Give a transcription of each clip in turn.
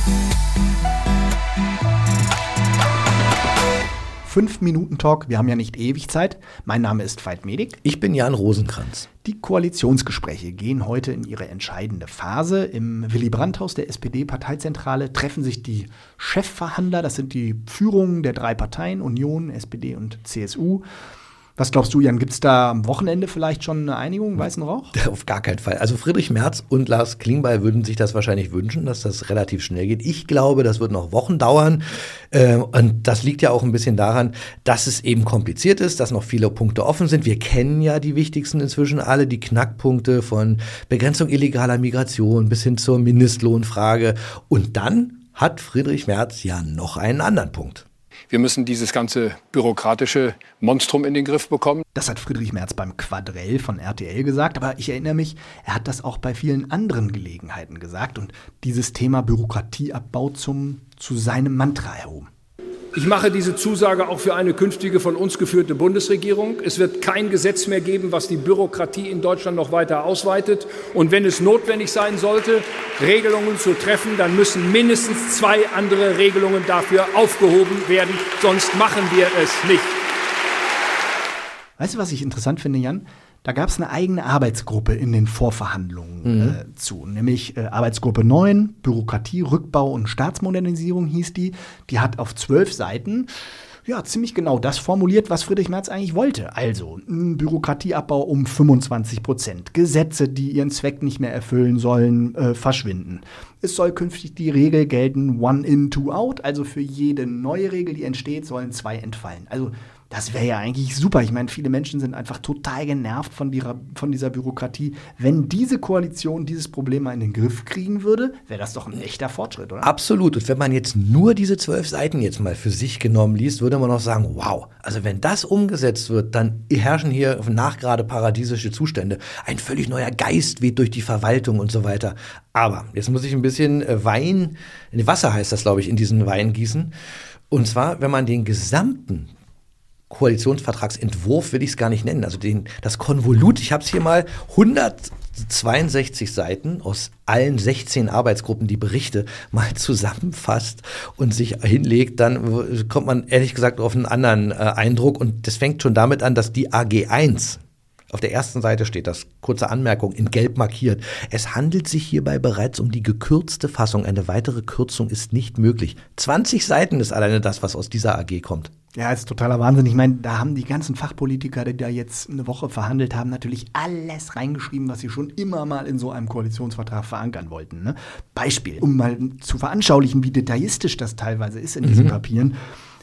Fünf-Minuten-Talk, wir haben ja nicht ewig Zeit. Mein Name ist Veit Medik. Ich bin Jan Rosenkranz. Die Koalitionsgespräche gehen heute in ihre entscheidende Phase. Im Willy-Brandt-Haus der SPD-Parteizentrale treffen sich die Chefverhandler. Das sind die Führungen der drei Parteien, Union, SPD und CSU. Was glaubst du, Jan, gibt es da am Wochenende vielleicht schon eine Einigung, weißen Rauch? Auf gar keinen Fall. Also Friedrich Merz und Lars Klingbeil würden sich das wahrscheinlich wünschen, dass das relativ schnell geht. Ich glaube, das wird noch Wochen dauern. Und das liegt ja auch ein bisschen daran, dass es eben kompliziert ist, dass noch viele Punkte offen sind. Wir kennen ja die wichtigsten inzwischen alle, die Knackpunkte von Begrenzung illegaler Migration bis hin zur Mindestlohnfrage. Und dann hat Friedrich Merz ja noch einen anderen Punkt. Wir müssen dieses ganze bürokratische Monstrum in den Griff bekommen. Das hat Friedrich Merz beim Quadrell von RTL gesagt, aber ich erinnere mich, er hat das auch bei vielen anderen Gelegenheiten gesagt und dieses Thema Bürokratieabbau zu seinem Mantra erhoben. Ich mache diese Zusage auch für eine künftige von uns geführte Bundesregierung. Es wird kein Gesetz mehr geben, was die Bürokratie in Deutschland noch weiter ausweitet. Und wenn es notwendig sein sollte, Regelungen zu treffen, dann müssen mindestens 2 andere Regelungen dafür aufgehoben werden. Sonst machen wir es nicht. Weißt du, was ich interessant finde, Jan? Da gab es eine eigene Arbeitsgruppe in den Vorverhandlungen zu, nämlich Arbeitsgruppe 9, Bürokratie, Rückbau und Staatsmodernisierung hieß die. Die hat auf 12 Seiten ziemlich genau das formuliert, was Friedrich Merz eigentlich wollte. Also ein Bürokratieabbau um 25%, Gesetze, die ihren Zweck nicht mehr erfüllen sollen, verschwinden. Es soll künftig die Regel gelten, one in, two out, also für jede neue Regel, die entsteht, sollen 2 entfallen. Also das wäre ja eigentlich super. Ich meine, viele Menschen sind einfach total genervt von dieser Bürokratie. Wenn diese Koalition dieses Problem mal in den Griff kriegen würde, wäre das doch ein echter Fortschritt, oder? Absolut. Und wenn man jetzt nur diese 12 Seiten jetzt mal für sich genommen liest, würde man noch sagen, wow, also wenn das umgesetzt wird, dann herrschen hier nachgerade paradiesische Zustände. Ein völlig neuer Geist weht durch die Verwaltung und so weiter. Aber jetzt muss ich ein bisschen Wasser heißt das, glaube ich, in diesen Wein gießen. Und zwar, wenn man den gesamten Koalitionsvertragsentwurf will ich es gar nicht nennen, also das Konvolut, ich habe es hier mal, 162 Seiten aus allen 16 Arbeitsgruppen, die Berichte mal zusammenfasst und sich hinlegt, dann kommt man ehrlich gesagt auf einen anderen Eindruck und das fängt schon damit an, dass die AG 1 auf der ersten Seite steht das, kurze Anmerkung, in gelb markiert. Es handelt sich hierbei bereits um die gekürzte Fassung. Eine weitere Kürzung ist nicht möglich. 20 Seiten ist alleine das, was aus dieser AG kommt. Ja, ist totaler Wahnsinn. Ich meine, da haben die ganzen Fachpolitiker, die da jetzt eine Woche verhandelt haben, natürlich alles reingeschrieben, was sie schon immer mal in so einem Koalitionsvertrag verankern wollten. Ne? Beispiel, um mal zu veranschaulichen, wie detaillistisch das teilweise ist in diesen Papieren.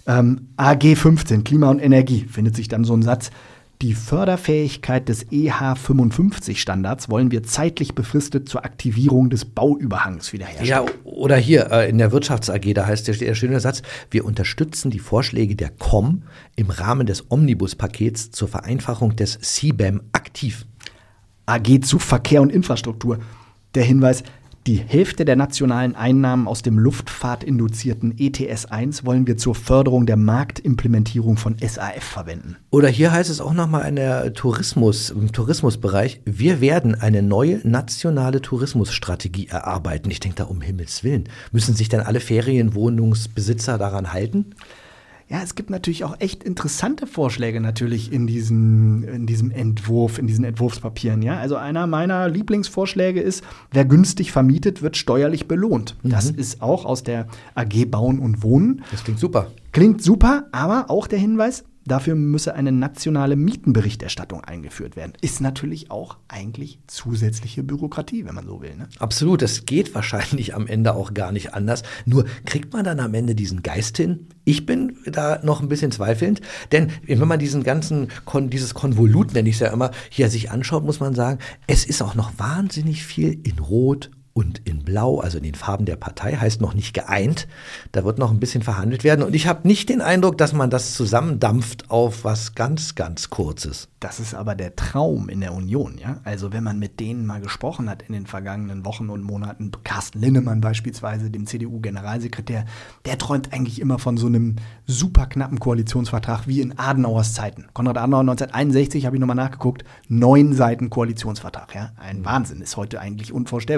AG 15, Klima und Energie, findet sich dann so ein Satz. Die Förderfähigkeit des EH55-Standards wollen wir zeitlich befristet zur Aktivierung des Bauüberhangs wiederherstellen. Ja, oder hier in der Wirtschafts-AG, da heißt der schöne Satz, wir unterstützen die Vorschläge der KOM im Rahmen des Omnibus-Pakets zur Vereinfachung des CBAM aktiv. AG zu Verkehr und Infrastruktur. Der Hinweis, die Hälfte der nationalen Einnahmen aus dem luftfahrtinduzierten ETS-1 wollen wir zur Förderung der Marktimplementierung von SAF verwenden. Oder hier heißt es auch nochmal im Tourismusbereich, wir werden eine neue nationale Tourismusstrategie erarbeiten. Ich denke da um Himmels Willen. Müssen sich denn alle Ferienwohnungsbesitzer daran halten? Ja, es gibt natürlich auch echt interessante Vorschläge natürlich in diesem Entwurf, in diesen Entwurfspapieren. Ja? Also einer meiner Lieblingsvorschläge ist, wer günstig vermietet, wird steuerlich belohnt. Das ist auch aus der AG Bauen und Wohnen. Das klingt super. Klingt super, aber auch der Hinweis, dafür müsse eine nationale Mietenberichterstattung eingeführt werden. Ist natürlich auch eigentlich zusätzliche Bürokratie, wenn man so will. Ne? Absolut, das geht wahrscheinlich am Ende auch gar nicht anders. Nur kriegt man dann am Ende diesen Geist hin? Ich bin da noch ein bisschen zweifelnd, denn wenn man dieses Konvolut, nenne ich es ja immer, hier sich anschaut, muss man sagen, es ist auch noch wahnsinnig viel in Rot und in Blau, also in den Farben der Partei, heißt noch nicht geeint. Da wird noch ein bisschen verhandelt werden. Und ich habe nicht den Eindruck, dass man das zusammendampft auf was ganz, ganz Kurzes. Das ist aber der Traum in der Union, ja. Also wenn man mit denen mal gesprochen hat in den vergangenen Wochen und Monaten, Carsten Linnemann beispielsweise, dem CDU-Generalsekretär, der träumt eigentlich immer von so einem super knappen Koalitionsvertrag wie in Adenauers Zeiten. Konrad Adenauer 1961, habe ich nochmal nachgeguckt, 9 Seiten Koalitionsvertrag, ja. Ein Wahnsinn, ist heute eigentlich unvorstellbar. Oder glaubst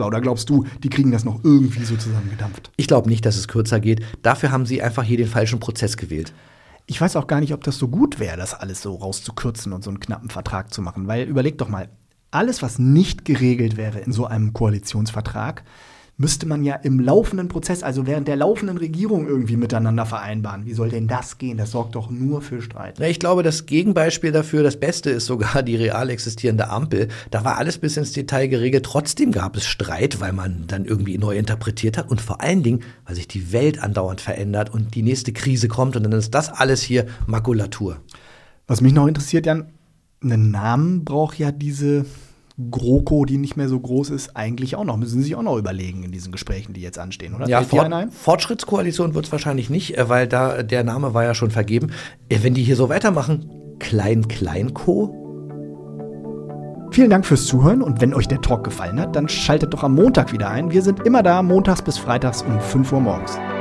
glaubst du, die kriegen das noch irgendwie so zusammengedampft? Ich glaube nicht, dass es kürzer geht. Dafür haben sie einfach hier den falschen Prozess gewählt. Ich weiß auch gar nicht, ob das so gut wäre, das alles so rauszukürzen und so einen knappen Vertrag zu machen. Weil überleg doch mal, alles, was nicht geregelt wäre in so einem Koalitionsvertrag, müsste man ja im laufenden Prozess, also während der laufenden Regierung irgendwie miteinander vereinbaren. Wie soll denn das gehen? Das sorgt doch nur für Streit. Ja, ich glaube, das Gegenbeispiel dafür, das Beste ist sogar die real existierende Ampel. Da war alles bis ins Detail geregelt. Trotzdem gab es Streit, weil man dann irgendwie neu interpretiert hat und vor allen Dingen, weil sich die Welt andauernd verändert und die nächste Krise kommt und dann ist das alles hier Makulatur. Was mich noch interessiert, Jan, einen Namen braucht ja diese GroKo, die nicht mehr so groß ist, eigentlich auch noch. Müssen Sie sich auch noch überlegen in diesen Gesprächen, die jetzt anstehen, oder? Ja, Fortschrittskoalition wird es wahrscheinlich nicht, weil da der Name war ja schon vergeben. Wenn die hier so weitermachen, Klein-Klein-Co? Vielen Dank fürs Zuhören und wenn euch der Talk gefallen hat, dann schaltet doch am Montag wieder ein. Wir sind immer da, montags bis freitags um 5 Uhr morgens.